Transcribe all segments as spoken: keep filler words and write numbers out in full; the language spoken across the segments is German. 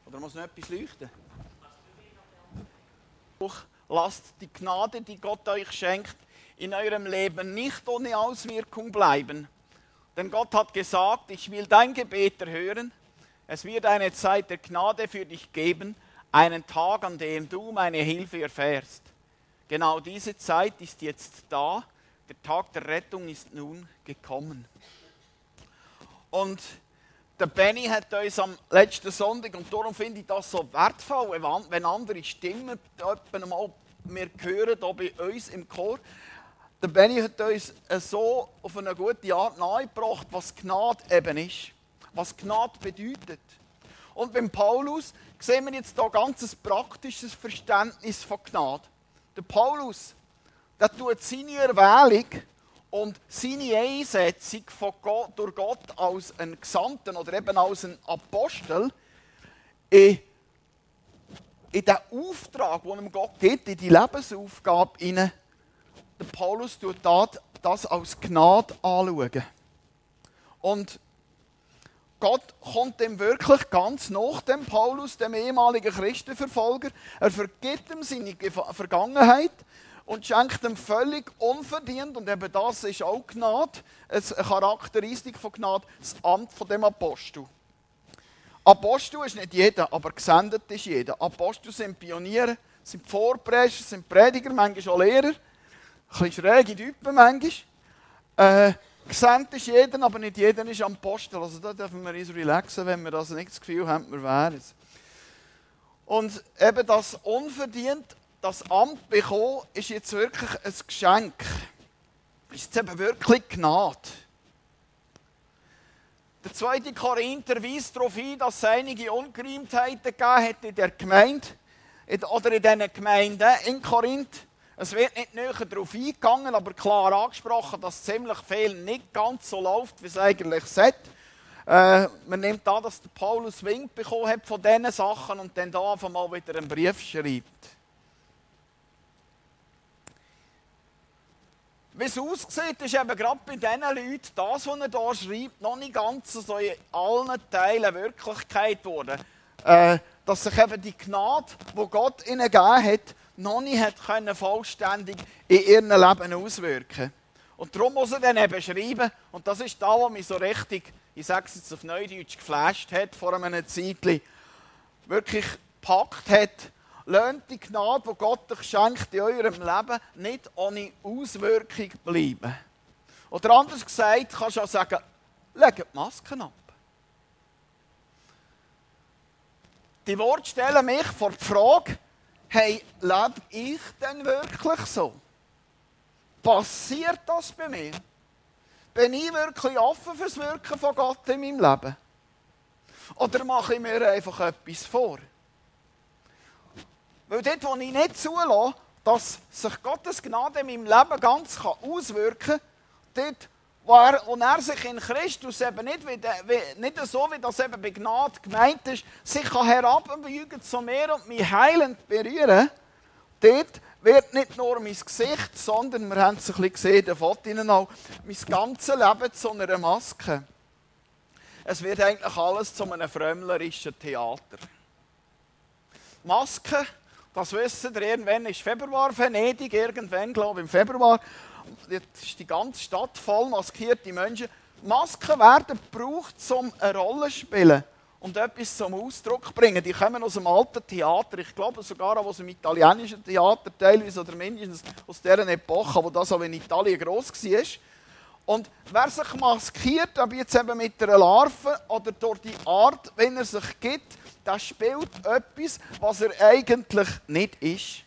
Oder muss noch etwas leuchten? Lasst die Gnade, die Gott euch schenkt, in eurem Leben nicht ohne Auswirkung bleiben. Denn Gott hat gesagt, ich will dein Gebet erhören. Es wird eine Zeit der Gnade für dich geben, einen Tag, an dem du meine Hilfe erfährst. Genau diese Zeit ist jetzt da. Der Tag der Rettung ist nun gekommen. Und der Benny hat uns am letzten Sonntag, und darum finde ich das so wertvoll, wenn andere Stimmen mal wir hören, hier bei uns im Chor. Der Benny hat uns so auf eine gute Art nahegebracht, was Gnade eben ist. Was Gnade bedeutet. Und beim Paulus sehen wir jetzt hier ganz ein praktisches Verständnis von Gnade. Der Paulus, der tut seine Erwählung und seine Einsetzung von Gott, durch Gott als einen Gesandten oder eben als einen Apostel in, in den Auftrag, den ihm Gott gibt, in die Lebensaufgabe hinein. Der Paulus tut das als Gnade anschauen. Und Gott kommt ihm wirklich ganz nach, dem Paulus, dem ehemaligen Christenverfolger. Er vergibt ihm seine Vergangenheit und schenkt ihm völlig unverdient, und eben das ist auch Gnade, eine Charakteristik von Gnade, das Amt von dem Apostel. Apostel ist nicht jeder, aber gesendet ist jeder. Apostel sind Pioniere, sind Vorprescher, sind Prediger, manchmal auch Lehrer. Ein bisschen schräge Typen manchmal. Äh, gesendet ist jeder, aber nicht jeder ist Apostel. Also da dürfen wir uns relaxen, wenn wir das nicht das Gefühl haben, wir wären es. Und eben das unverdient, das Amt bekommen, ist jetzt wirklich ein Geschenk. Ist jetzt eben wirklich Gnade. Der zweite Korinther weist darauf hin, dass es einige Ungereimtheiten gegeben hat in der Gemeinde oder in diesen Gemeinden in Korinth. Es wird nicht näher darauf eingegangen, aber klar angesprochen, dass ziemlich viel nicht ganz so läuft, wie es eigentlich sollte. Äh, man nimmt an, dass der Paulus Wind bekommen hat von diesen Sachen und dann da einfach mal wieder einen Brief schreibt. Wie es aussieht, ist eben gerade bei diesen Leuten, das, was er hier schreibt, noch nicht ganz so in allen Teilen Wirklichkeit geworden. Äh, dass sich eben die Gnade, die Gott ihnen gegeben hat, noch nicht hat können vollständig in ihrem Leben auswirken. Und darum muss er dann eben schreiben, und das ist da, was mich so richtig, ich sage es jetzt auf Neudeutsch, geflasht hat vor einem Zeitchen, wirklich gepackt hat. Lasst die Gnade, die Gott euch schenkt in eurem Leben, nicht ohne Auswirkung bleiben. Oder anders gesagt, kannst du auch sagen, legt die Masken ab. Die Worte stellen mich vor die Frage, hey, lebe ich denn wirklich so? Passiert das bei mir? Bin ich wirklich offen für das Wirken von Gott in meinem Leben? Oder mache ich mir einfach etwas vor? Weil dort, wo ich nicht zulasse, dass sich Gottes Gnade in meinem Leben ganz auswirken kann, dort, wo er, wo er sich in Christus eben nicht, wie de, wie, nicht so, wie das eben bei Gnade gemeint ist, sich herabbeugen zu mir und mich heilend berühren, dort wird nicht nur mein Gesicht, sondern, wir haben es ein bisschen gesehen, der Fotos auch, mein ganzes Leben zu einer Maske. Es wird eigentlich alles zu einem frömmlerischen Theater. Maske, das wissen ihr, irgendwann ist Februar, Venedig, irgendwann, glaube ich, im Februar. Jetzt ist die ganze Stadt voll maskierte Menschen. Masken werden gebraucht, um eine Rolle zu spielen und etwas zum Ausdruck zu bringen. Die kommen aus dem alten Theater, ich glaube sogar aus dem italienischen Theater teilweise oder mindestens aus dieser Epoche, wo das auch in Italien gross war. Und wer sich maskiert, ob jetzt eben mit einer Larve oder durch die Art, wenn er sich gibt, der spielt etwas, was er eigentlich nicht ist.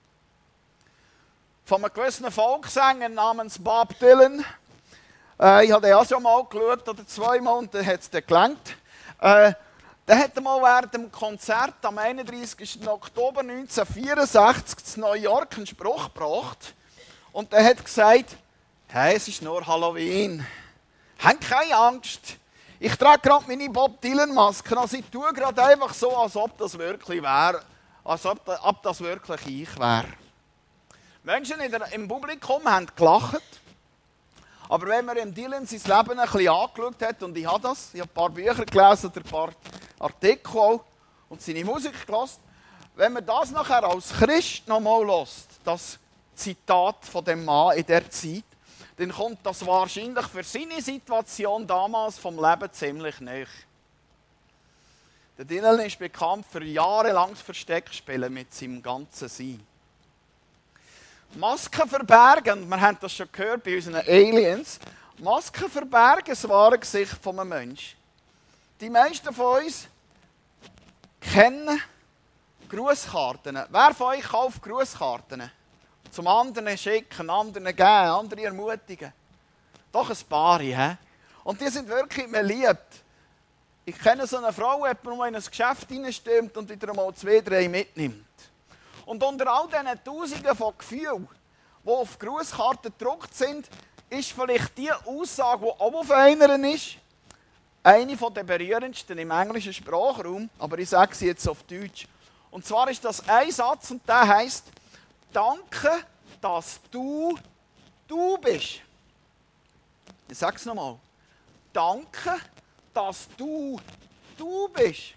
Von einem gewissen Volkssänger namens Bob Dylan. Äh, ich habe den auch schon mal geschaut, oder zweimal, und dann hat es dann gelangt. Äh, der hat mal während dem Konzert am einunddreißigsten Oktober neunzehnhundertvierundsechzig in New York einen Spruch gebracht. Und er hat gesagt, hey, es ist nur Halloween. Habt keine Angst. Ich trage gerade meine Bob Dylan-Maske. Also ich tue gerade einfach so, als ob das wirklich wäre. Als ob, ob das wirklich ich wäre. Menschen in der, im Publikum haben gelacht. Aber wenn man im Dylan sein Leben ein bisschen angeschaut hat, und ich habe das, ich habe ein paar Bücher gelesen, ein paar Artikel auch, und seine Musik gehört. Wenn man das nachher als Christ nochmal hört, das Zitat von dem Mann in der Zeit, dann kommt das wahrscheinlich für seine Situation damals vom Leben ziemlich nahe. Der Dylan ist bekannt für jahrelanges Versteckspielen mit seinem ganzen Sein. Masken verbergen, wir haben das schon gehört bei unseren Aliens, Masken verbergen das wahre Gesicht von einem Menschen. Die meisten von uns kennen Grußkarten. Wer von euch kauft Grußkarten? Zum anderen schicken, anderen geben, andere ermutigen. Doch ein paar, he? Und die sind wirklich beliebt. Ich kenne so eine Frau, die in ein Geschäft hineinstürmt und wieder einmal zwei, drei mitnimmt. Und unter all diesen Tausenden von Gefühlen, die auf Grußkarten gedruckt sind, ist vielleicht die Aussage, die auch auf einer ist, eine der berührendsten im englischen Sprachraum, aber ich sage sie jetzt auf Deutsch. Und zwar ist das ein Satz und der heisst: Danke, dass du du bist. Ich sage es nochmal. Danke, dass du du bist.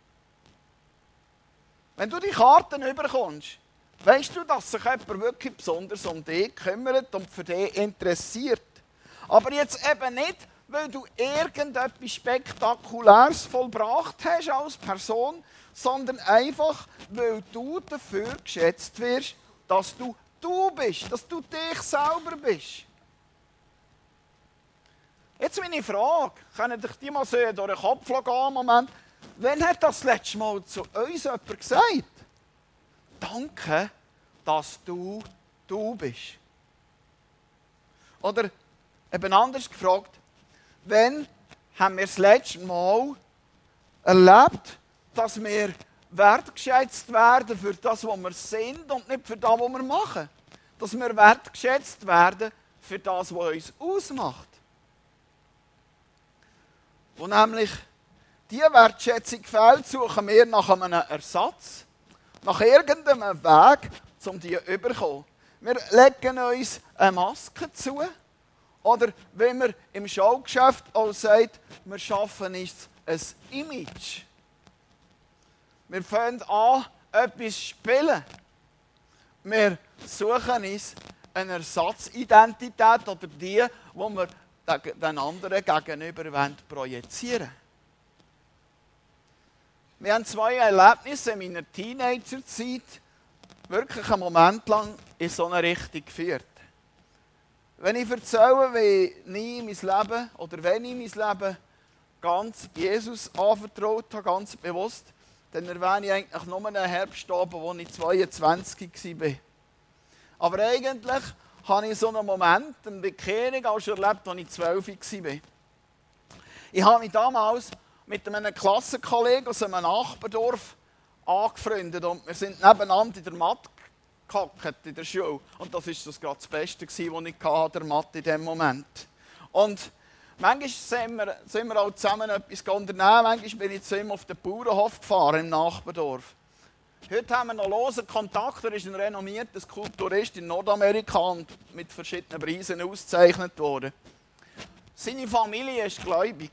Wenn du die Karten überkommst, weißt du, dass sich jemand wirklich besonders um dich kümmert und für dich interessiert. Aber jetzt eben nicht, weil du irgendetwas Spektakuläres vollbracht hast als Person, sondern einfach, weil du dafür geschätzt wirst, dass du du bist, dass du dich selber bist. Jetzt meine Frage, könnt ihr die mal so durch den Kopf gehen, Moment. Wann hat das letzte Mal zu uns jemand gesagt? Danke, dass du du bist. Oder eben anders gefragt, wann haben wir das letzte Mal erlebt, dass wir wertgeschätzt werden für das, was wir sind und nicht für das, was wir machen. Dass wir wertgeschätzt werden für das, was uns ausmacht. Wo nämlich diese Wertschätzung fehlt, suchen wir nach einem Ersatz, nach irgendeinem Weg, um die zu bekommen. Wir legen uns eine Maske zu, oder wenn man im Showgeschäft auch sagt, wir schaffen uns ein Image. Wir fangen an, etwas zu spielen. Wir suchen uns eine Ersatzidentität oder die, die wir den anderen gegenüber projizieren wollen. Wir haben zwei Erlebnisse in meiner Teenagerzeit wirklich einen Moment lang in so eine Richtung geführt. Wenn ich erzähle, wie nie mein Leben oder wenn ich mein Leben ganz Jesus anvertraut habe, ganz bewusst, dann erwähne ich eigentlich nur einen Herbst oben, wo ich zweiundzwanzig war. Aber eigentlich habe ich so einen Moment, eine Bekehrung auch schon erlebt, als ich zwölf war. Ich habe mich damals mit einem Klassenkollegen aus einem Nachbardorf angefreundet und wir sind nebeneinander in der Matte gehockt in der Schule. Und das war das gerade das Beste, was ich hatte, der Mathe in diesem Moment. Und manchmal sind wir, sind wir auch zusammen etwas unternehmen. Manchmal bin ich zu ihm auf den Bauernhof gefahren im Nachbardorf. Heute haben wir noch losen Kontakt. Er ist ein renommierter Skulpturist in Nordamerika und mit verschiedenen Preisen ausgezeichnet worden. Seine Familie war gläubig.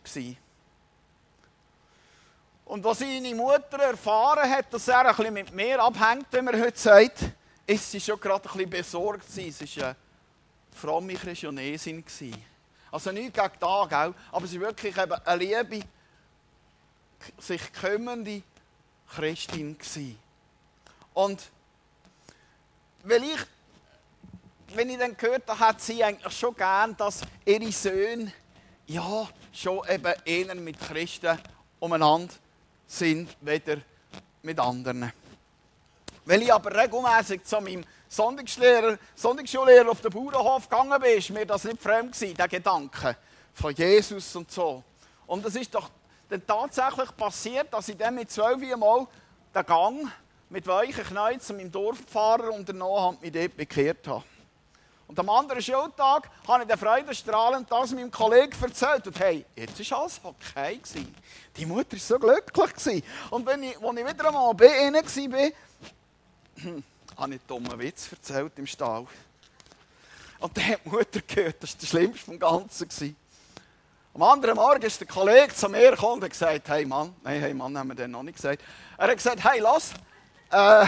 Und als seine Mutter erfahren hat, dass er ein bisschen mit mir abhängt, wie man heute sagt, ist sie schon gerade ein bisschen besorgt. Sie war eine fromme Christianesin. Also nichts gegen da, gell? Aber sie war wirklich eben eine liebe, sich kümmernde Christin. Und weil ich, wenn ich dann gehört habe, hat sie eigentlich schon gern, dass ihre Söhne ja schon eben eher mit Christen umeinander sind, weder mit anderen. Weil ich aber regelmäßig zu meinem Sonntagslehrer, Sonntagsschullehrer auf den Bauernhof gegangen bin, ist mir das nicht fremd gewesen, der Gedanke von Jesus und so. Und es ist doch dann tatsächlich passiert, dass ich dann mit zwölf Mal den Gang mit weichen Knien zu meinem Dorffahrer unternommen habe und mich dort bekehrt habe. Und am anderen Schultag habe ich den freudestrahlend das meinem Kollegen erzählt. Und hey, jetzt war alles okay gewesen. Die Mutter war so glücklich gewesen. Und wenn ich, als ich wieder einmal bei ihnen war, habe ich einen dummen Witz erzählt im Stall. Und dann hat die Mutter gehört, das war der Schlimmste vom Ganzen gewesen. Am anderen Morgen ist der Kollege zu mir gekommen und hat gesagt, hey Mann, nein, hey Mann haben wir den noch nicht gesagt. Er hat gesagt, hey, lass, äh,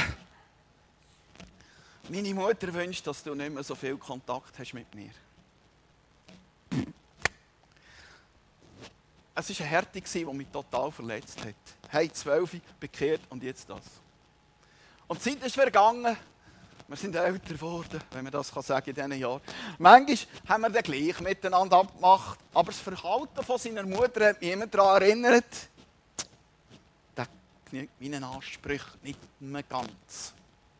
meine Mutter wünscht, dass du nicht mehr so viel Kontakt hast mit mir. Es war eine Härte, die mich total verletzt hat. Hey, zwölf, bekehrt und jetzt das. Und die Zeit ist vergangen. Wir sind älter geworden, wenn man das sagen kann in diesen Jahren. Manchmal haben wir dann gleich miteinander abgemacht, aber das Verhalten von seiner Mutter hat mich immer daran erinnert, der genügt meinen Ansprüchen nicht mehr ganz.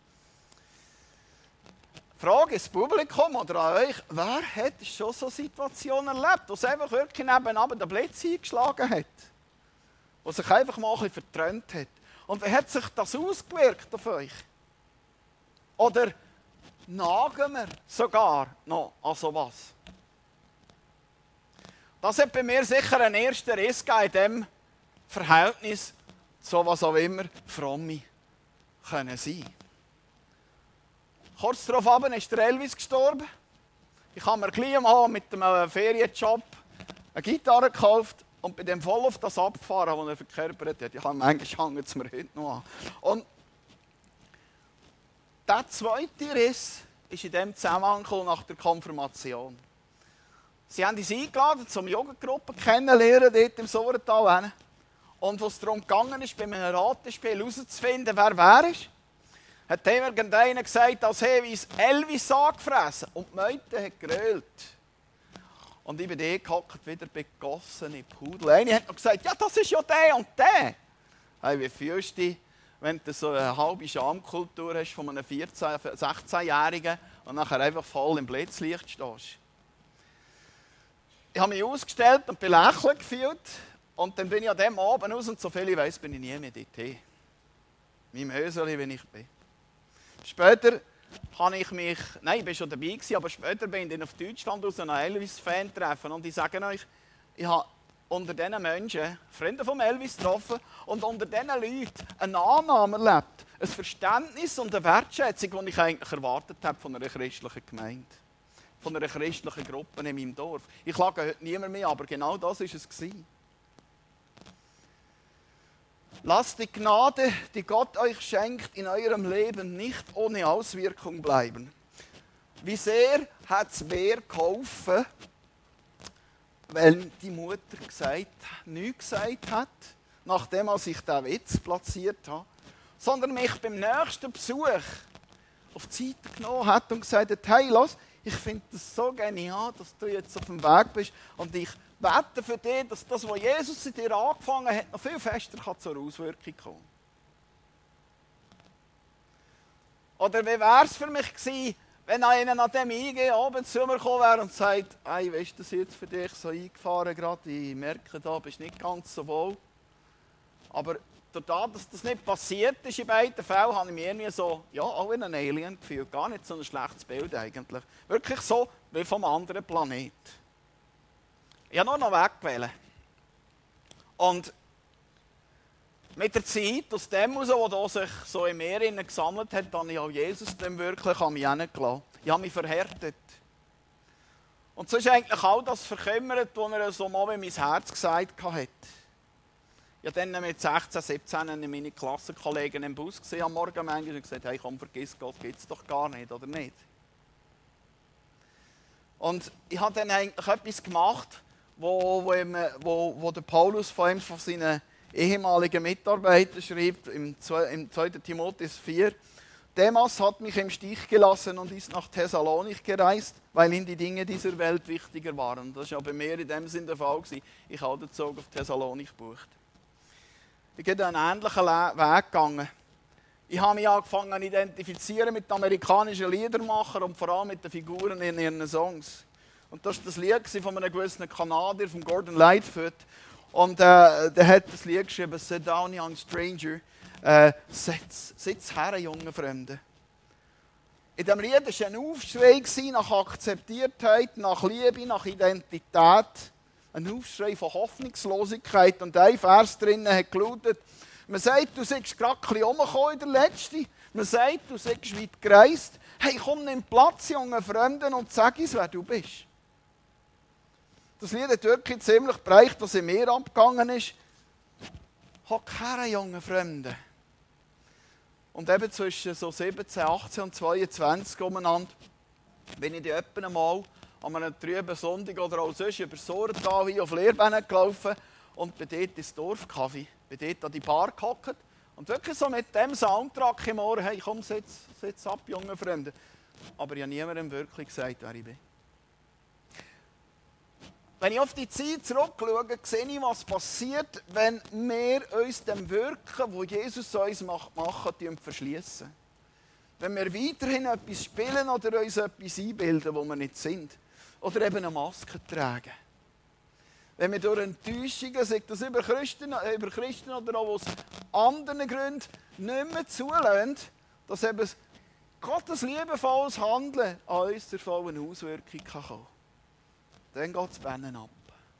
Frage ins Publikum oder an euch, wer hat schon so Situationen erlebt, wo es einfach wirklich nebenan den Blitz eingeschlagen hat? Wo sich einfach mal ein bisschen verträumt hat? Und wie hat sich das ausgewirkt auf euch? Oder nagen wir sogar noch an sowas? Das hat bei mir sicher einen ersten Riss gegeben in diesem Verhältnis zu was auch immer Fromme können sein. Kurz darauf ist der Elvis gestorben. Ich habe mir gleich mal mit einem Ferienjob eine Gitarre gekauft und bin dann voll auf das abgefahren, was er verkörpert hat. Ich habe manchmal hängt es mir heute noch an. Und der zweite Riss ist in diesem Zusammenhang nach der Konfirmation. Sie haben uns eingeladen, um Jugendgruppen kennenzulernen, dort im Sorental. Und was darum gegangen ist, bei einem Ratespiel herauszufinden, wer wer ist, hat irgendeiner gesagt, als Hinweis Elvis angefressen. Und die Meute hat gerölt. Und ich bin da gehockt, wieder begossene Pudel. Einer hat noch gesagt, ja, das ist ja der und der. Hey, wie fühlst du dich, wenn du so eine halbe Schamkultur hast von einem vierzehn-, sechzehnjährigen und nachher einfach voll im Blitzlicht stehst? Ich habe mich ausgestellt und belächelt gefühlt. Und dann bin ich an dem Abend raus und so viel ich weiss, bin ich nie mehr dort hin. Meinem Höseli, wie ich bin. Später habe ich mich, nein, ich war schon dabei gewesen, aber später bin ich dann auf Deutschland aus einem Elvis-Fan treffen. Und ich sage euch, ich habe unter diesen Menschen Freunde von Elvis getroffen und unter diesen Leuten eine Annahme erlebt. Ein Verständnis und eine Wertschätzung, die ich eigentlich erwartet habe von einer christlichen Gemeinde. Von einer christlichen Gruppe in meinem Dorf. Ich klage heute niemand mehr, aber genau das war es. Lasst die Gnade, die Gott euch schenkt, in eurem Leben nicht ohne Auswirkung bleiben. Wie sehr hat es mir geholfen, weil die Mutter gesagt, nichts gesagt hat, nachdem ich diesen Witz platziert habe, sondern mich beim nächsten Besuch auf die Seite genommen hat und gesagt hat, hey, los, ich finde das so genial, dass du jetzt auf dem Weg bist und ich bete für dich, dass das, was Jesus in dir angefangen hat, noch viel fester zur Auswirkung kommen. Oder wie wäre es für mich gewesen, wenn einer an dem Eingehen abends zu mir gekommen wäre und sagt, hey, weißt du, das ist jetzt für dich so eingefahren gerade, ich merke, da bist du nicht ganz so wohl. Aber dadurch, dass das nicht passiert ist in beiden Fällen, habe ich mich irgendwie so, ja, auch in einem Alien gefühlt. Gar nicht so ein schlechtes Bild eigentlich. Wirklich so wie vom anderen Planeten. Ich habe nur noch weggewählt. Und mit der Zeit, aus dem heraus, was sich so in mir gesammelt hat, habe ich auch Jesus dann wirklich an mich herangelassen. Ich habe mich verhärtet. Und so ist eigentlich all das verkümmert, was er so mal in mein Herz gesagt hat. Ich habe dann mit sechzehn, siebzehn meine Klassenkollegen im Bus gesehen am Morgen manchmal und gesagt, hey komm, vergiss Gott, gibt es doch gar nicht, oder nicht? Und ich habe dann eigentlich etwas gemacht, wo, wo, ihm, wo, wo der Paulus von einem von seinen ehemaligen Mitarbeitern schreibt, im zweiten Timotheus vier, Demas hat mich im Stich gelassen und ist nach Thessalonik gereist, weil ihm die Dinge dieser Welt wichtiger waren. Das war ja bei mir in dem Sinne der Fall. Ich habe den Zug auf Thessalonik gebucht. Ich bin einen ähnlichen Weg gegangen. Ich habe mich angefangen zu identifizieren mit amerikanischen Liedermachern und vor allem mit den Figuren in ihren Songs. Und das war das Lied von einem gewissen Kanadier, von Gordon Lightfoot. Und äh, der hat das Lied geschrieben, Sit down, young stranger. Äh, sitz, sitz her, junge Fremde. In diesem Lied war ein Aufschrei nach Akzeptiertheit, nach Liebe, nach Identität. Ein Aufschrei von Hoffnungslosigkeit. Und ein Vers drinnen hat gelautet, man sagt, du seist gerade ein bisschen rumgekommen in der Letzte. Man sagt, du seist weit gereist. Hey, komm, nimm Platz, junge Fremden, und sag uns, wer du bist. das Lied hat wirklich ziemlich bereicht, was in mir abgegangen ist. Hat keinen jungen Fremden. Und eben zwischen so siebzehn, achtzehn und zweiundzwanzig umeinander bin ich dann etwa mal an einem trüben Sonntag oder auch sonst über das Sorental hier auf Lehrbeinen gelaufen und bin dort ins Dorfcafé, bin dort an die Bar gehockt und wirklich so mit dem Soundtrack im Ohr, hey komm, sitz, sitz ab, junge Freunde. Aber ich habe niemandem wirklich gesagt, wer ich bin. Wenn ich auf die Zeit zurückschaue, sehe ich, was passiert, wenn wir uns dem Wirken, das Jesus uns macht, machen, verschließen. Wenn wir weiterhin etwas spielen oder uns etwas einbilden, wo wir nicht sind. Oder eben eine Maske tragen. Wenn wir durch Enttäuschungen, sei das über Christen, über Christen oder auch aus anderen Gründen, nicht mehr zulassen, dass eben Gottes liebevolles Handeln an uns zur vollen Auswirkung kann kommen. Dann geht das Bennen ab.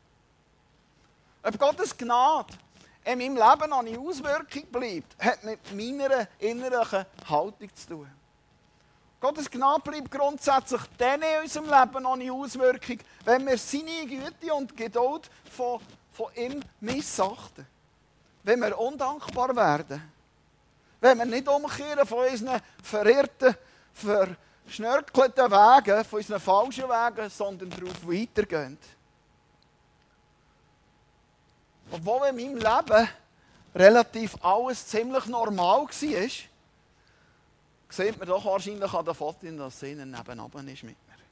Ob Gottes Gnade in meinem Leben eine Auswirkung bleibt, hat mit meiner inneren Haltung zu tun. Gottes Gnade bleibt grundsätzlich dann in unserem Leben eine Auswirkung, wenn wir seine Güte und Geduld von, von ihm missachten. Wenn wir undankbar werden. Wenn wir nicht umkehren von unseren verirrten, verschnörkelten Wegen, von unseren falschen Wegen, sondern darauf weitergehen. Obwohl in meinem Leben relativ alles ziemlich normal war, sieht man doch wahrscheinlich an der Fotos, dass sie nebenan ist mit mir.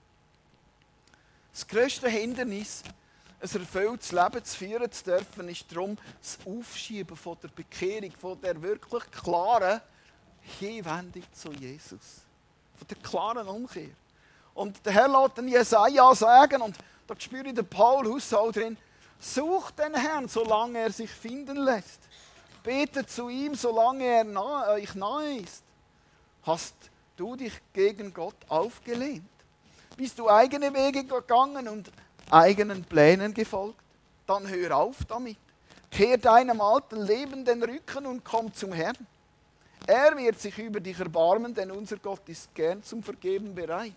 Das grösste Hindernis, ein erfülltes Leben zu führen zu dürfen, ist darum das Aufschieben von der Bekehrung, von der wirklich klaren Hinwendung zu Jesus. Von der klaren Umkehr. Und der Herr lässt den Jesaja sagen, und da spüre ich den Paulus auch drin, sucht den Herrn, solange er sich finden lässt. Betet zu ihm, solange er nahe, euch nahe ist. Hast du dich gegen Gott aufgelehnt? Bist du eigene Wege gegangen und eigenen Plänen gefolgt? Dann hör auf damit. Kehr deinem alten Leben den Rücken und komm zum Herrn. Er wird sich über dich erbarmen, denn unser Gott ist gern zum Vergeben bereit.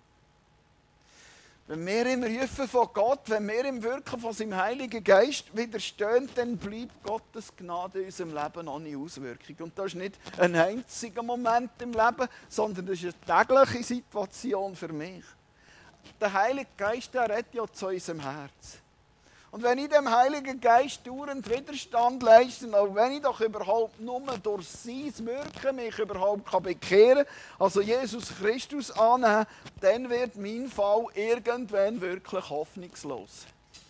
Wenn wir im Rufen von Gott, wenn wir im Wirken von seinem Heiligen Geist widerstehen, dann bleibt Gottes Gnade in unserem Leben ohne Auswirkung. Und das ist nicht ein einziger Moment im Leben, sondern das ist eine tägliche Situation für mich. Der Heilige Geist, der redet ja zu unserem Herz. Und wenn ich dem Heiligen Geist dauernd Widerstand leiste, auch wenn ich doch überhaupt nur durch sein Wirken mich überhaupt bekehren kann, also Jesus Christus annehmen, dann wird mein Fall irgendwann wirklich hoffnungslos.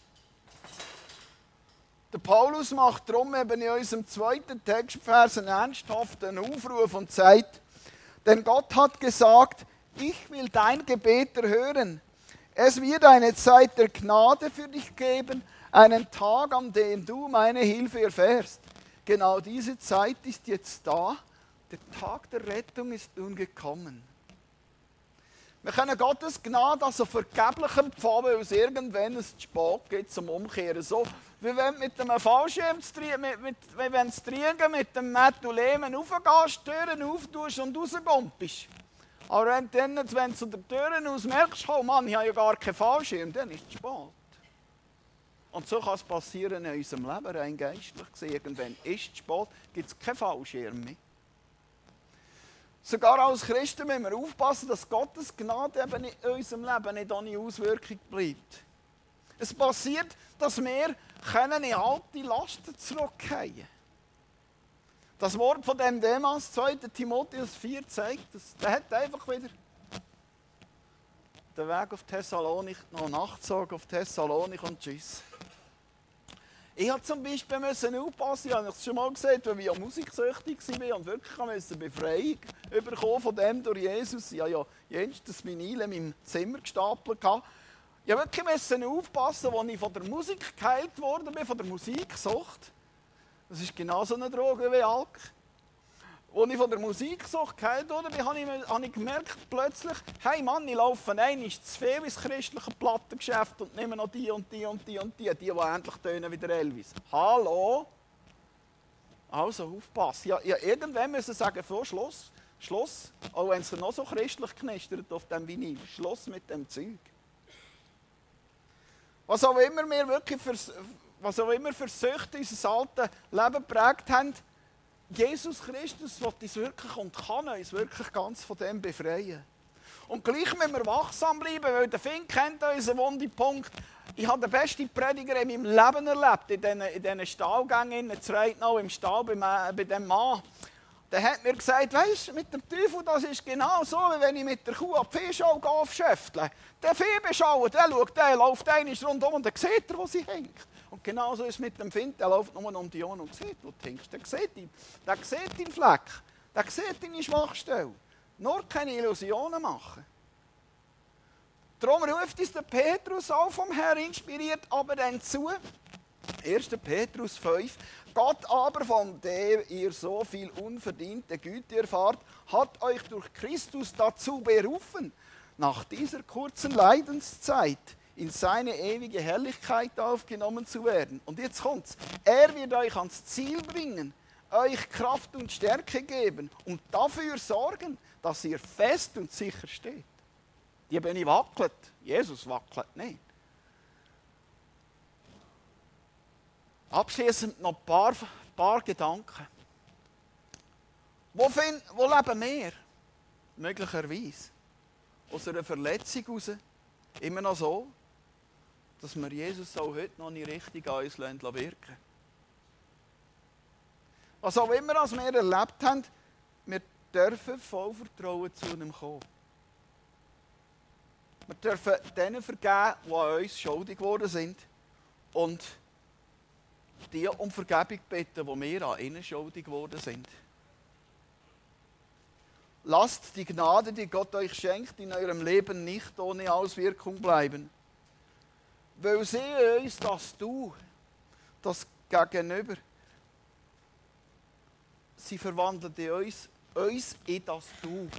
Der Paulus macht darum eben in unserem zweiten Textvers einen ernsthaften Aufruf und sagt, denn Gott hat gesagt, ich will dein Gebet erhören. Es wird eine Zeit der Gnade für dich geben, einen Tag, an dem du meine Hilfe erfährst. Genau diese Zeit ist jetzt da. Der Tag der Rettung ist nun gekommen. Wir können Gottes Gnade also vergeblich empfangen, weil es irgendwann ein Spät gibt zum Umkehren. So wie wenn du mit einem Fallschirm zu Triegen, mit, mit, wenn du Triegen mit dem Methulemen raufgehst, die Türen auftust und rauskommst. Aber wenn du dann, wenn du zu den Türen aus merkst, oh Mann, ich habe ja gar keinen Fallschirm, dann ist es spät. Und so kann es passieren in unserem Leben, rein geistlich gesehen. Irgendwann ist es spät, gibt es keinen Fallschirm mehr. Sogar als Christen müssen wir aufpassen, dass Gottes Gnade eben in unserem Leben nicht ohne Auswirkung bleibt. Es passiert, dass wir können in alte Lasten zurückkehren können. Das Wort von dem Demas, zweiter Timotheus vier, zeigt das. Der hat einfach wieder den Weg auf Thessalonik, noch Nachtzug auf Thessalonik und tschüss. Ich musste zum Beispiel müssen aufpassen, ich habe es schon mal gesagt, weil ich ja musiksüchtig war und wirklich eine Befreiung bekommen von dem durch Jesus. Ich hatte ja jenstes Vinyl in meinem Zimmer gestapelt. Ich musste wirklich aufpassen, als ich von der Musik geheilt worden bin, von der Musiksucht. Das ist genauso eine Droge wie Alk. Als ich von der Musiksucht geheilt wurde, habe ich, habe ich gemerkt plötzlich, hey Mann, ich laufe einmal zu viel ins christliche Plattengeschäft und nehme noch die und die und die und die, die, die endlich tönen wie der Elvis. Hallo? Also aufpassen. Ja, ja, irgendwann müssen sie sagen, so, Schluss, Schluss, auch wenn es noch so christlich knistert auf dem Vinyl, Schluss mit dem Zeug. Was auch immer wir wirklich für, was auch immer für Süchte unser altes Leben geprägt haben, Jesus Christus will uns wirklich und kann uns wirklich ganz von dem befreien. Und gleich müssen wir wachsam bleiben, weil der Fink kennt unseren wunden Punkt. Ich habe den besten Prediger in meinem Leben erlebt, in diesen, in diesen Stallgängen in Zreitnau, im Stall bei, bei dem Mann. Der hat mir gesagt, weisst du, mit dem Teufel, das ist genau so, wie wenn ich mit der Kuh an die Viehschau aufschöftle. Der Viehbeschauer, der schaut, der läuft einmal rundum und dann sieht er, wo sie hängt. Und genauso ist es mit dem Fink, der läuft nur um die Ohren und sieht, wo du hängst. Der sieht ihn, der sieht den Fleck, der sieht deine Schwachstelle. Nur keine Illusionen machen. Darum ruft uns der Petrus auch vom Herrn inspiriert, aber dann zu. erster Petrus fünf. Gott aber, von dem ihr so viel unverdiente Güte erfahrt, hat euch durch Christus dazu berufen, nach dieser kurzen Leidenszeit in seine ewige Herrlichkeit aufgenommen zu werden. Und jetzt kommt's. Er wird euch ans Ziel bringen, euch Kraft und Stärke geben und dafür sorgen, dass ihr fest und sicher steht. Die Beine wackelt, Jesus wackelt nicht. Abschließend noch ein paar, paar Gedanken. Wo, find, wo leben wir? Möglicherweise aus einer Verletzung heraus immer noch so, dass wir Jesus auch heute noch nicht richtig an uns wirken lassen. Was auch immer als wir erlebt haben, wir dürfen voll Vertrauen zu ihm kommen. Wir dürfen denen vergeben, die an uns schuldig geworden sind. Und die um Vergebung bitten, die wir an ihnen schuldig geworden sind. Lasst die Gnade, die Gott euch schenkt, in eurem Leben nicht ohne Auswirkung bleiben. Weil sie uns das Du, das Gegenüber, sie verwandeln uns, uns in das Du,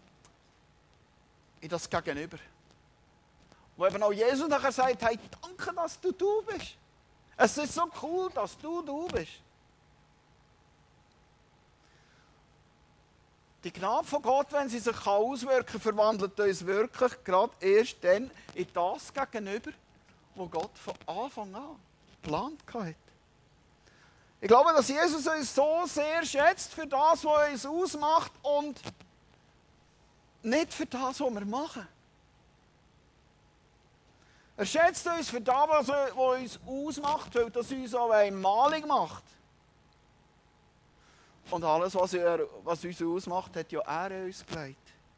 in das Gegenüber. Wo eben auch Jesus nachher sagt, hey, danke, dass du du bist. Es ist so cool, dass du du bist. Die Gnade von Gott, wenn sie sich auswirken kann, verwandelt uns wirklich gerade erst dann in das Gegenüber, wo Gott von Anfang an geplant hat. Ich glaube, dass Jesus uns so sehr schätzt für das, was uns ausmacht und nicht für das, was wir machen. Er schätzt uns für das, was uns ausmacht, weil das uns auch einmalig macht. Und alles, was, er, was uns ausmacht, hat ja er uns gelegt.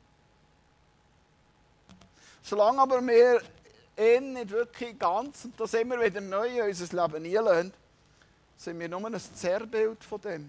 Solange aber wir ihn nicht wirklich ganz und das immer wieder neu in unser Leben einlassen, sind wir nur ein Zerrbild von dem.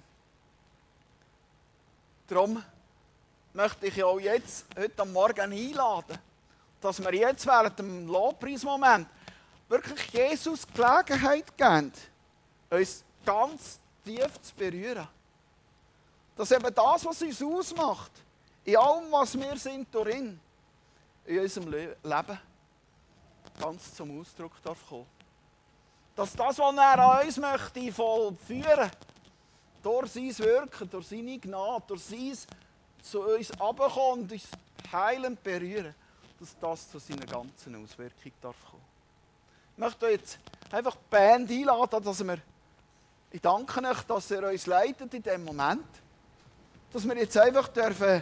Darum möchte ich ja auch jetzt, heute am Morgen einladen, dass wir jetzt während dem Lobpreismoment wirklich Jesus Gelegenheit geben, uns ganz tief zu berühren. Dass eben das, was uns ausmacht, in allem, was wir sind, darin, in unserem Leben ganz zum Ausdruck darf kommen. Dass das, was er an uns möchte, vollführen, durch sein Wirken, durch seine Gnade, durch sein zu uns herabkommen und uns heilend berühren, dass das zu seiner ganzen Auswirkung darf kommen. Ich möchte jetzt einfach die Band einladen, dass wir, ich danke euch, dass ihr uns leitet in diesem Moment, dass wir jetzt einfach dürfen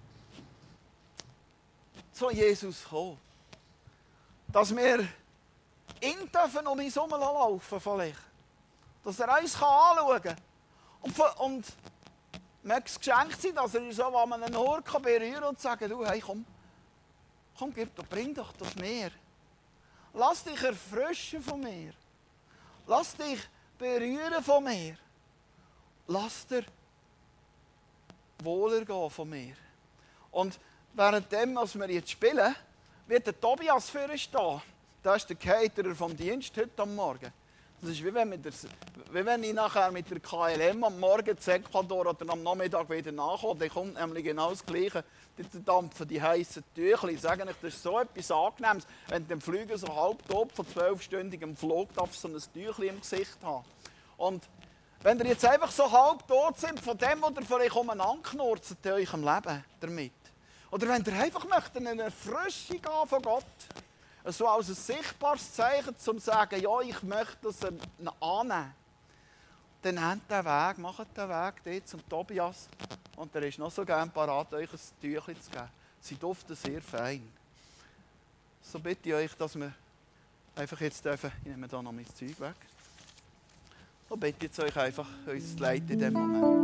zu Jesus kommen. Dass wir ihn dürfen um uns herumlaufen vielleicht. Dass er uns anschauen kann. Und, und mag es geschenkt sein, dass er uns so an einem Ort berühren kann und sagen, du, hey, komm, komm, gib doch, bring doch das Meer. Lass dich erfrischen von mir. Lass dich berühren von mir. Lass dir wohlergehen von mir. Und währenddem, als wir jetzt spielen, wird der Tobias vorne stehen. Das ist der Caterer vom Dienst heute am Morgen. Das ist wie wenn, mit der, wie wenn ich nachher mit der K L M am Morgen zu Ecuador oder am Nachmittag wieder nachkomme. Dann kommt nämlich genau das Gleiche. Die dampfen die heissen Tüchli. Ich sage euch, das ist so etwas Angenehmes, wenn der Flüger so halb tot von zwölfstündigem Flug darf so ein Tüchli im Gesicht haben. Und wenn ihr jetzt einfach so halb tot sind von dem, was ihr vielleicht umeinander knurzt in eurem Leben damit. Oder wenn ihr einfach möchtet, eine Erfrischung haben von Gott, so als ein sichtbares Zeichen, um zu sagen, ja, ich möchte das annehmen. Dann nehmt den Weg, macht den Weg dort zum Tobias und er ist noch so gerne parat, euch ein Tüchlein zu geben. Sie duften sehr fein. So bitte ich euch, dass wir einfach jetzt dürfen, ich nehme da noch mein Zeug weg, so bitte ich euch einfach, uns zu leiten in diesem Moment.